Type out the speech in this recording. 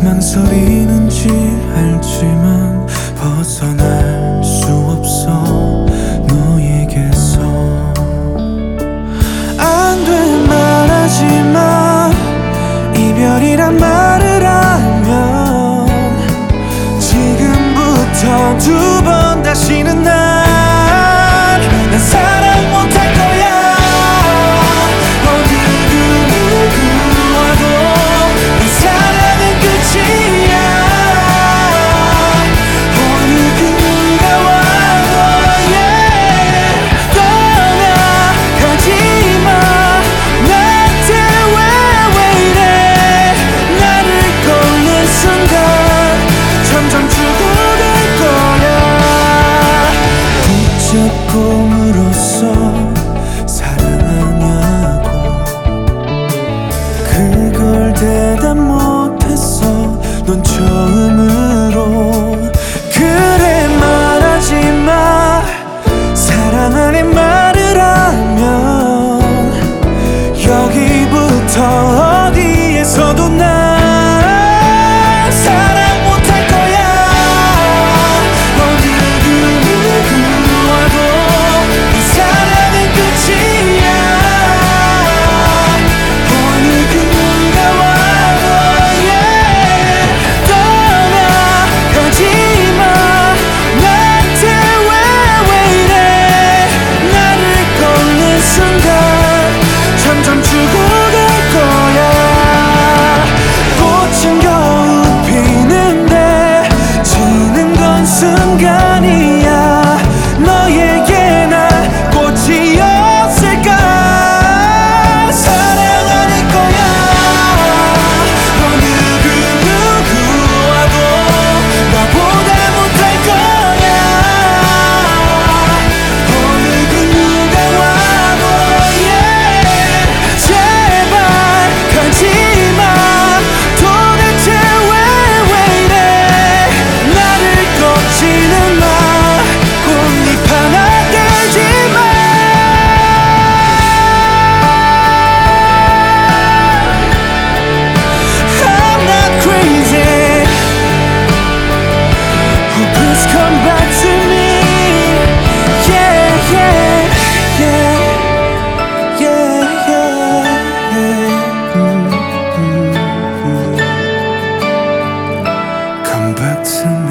망설이는지 알지만 벗어날 수 없어 너에게서. 안 돼 말하지마. 이별이란 말을 하면 지금부터 두 번 다시는 난 사랑 못할 거야. 어느 그 누구와도 이 사랑은 끝이야. 어느 그 누가 와도 떠나가지마. 나한테 왜 이래. 나를 걷는 순간 점점 죽어갈 거야. 붙잡고 물었어. 사랑하냐고. 그걸 대답 못했어. 넌 처음으로. 그래 말하지마. 사랑하는 말을 하면 여기부터 어디에서도 난 사랑 못할 거야. 어느 그 누구와도 이 사랑은 끝이야. 어느 그 누가 와도 떠나가지마. 나한테 왜 이래. 나를 걷는 순간 점점 죽어갈 거야. 꽃은 겨우 피는데 지는 건 순간이야. 너에게 난 꽃이었을까. 사랑할 거야. 어느 그 누구와도 나보다 못할 거야. 어느 그 누가 와도 제발 가지마. 도대체 왜 이래. 나를 꺾지는 마. 꽃잎 하나 떼지마. I'm not crazy. Oh, please come back to me. Yeah, yeah, yeah, yeah, yeah. Come back to me.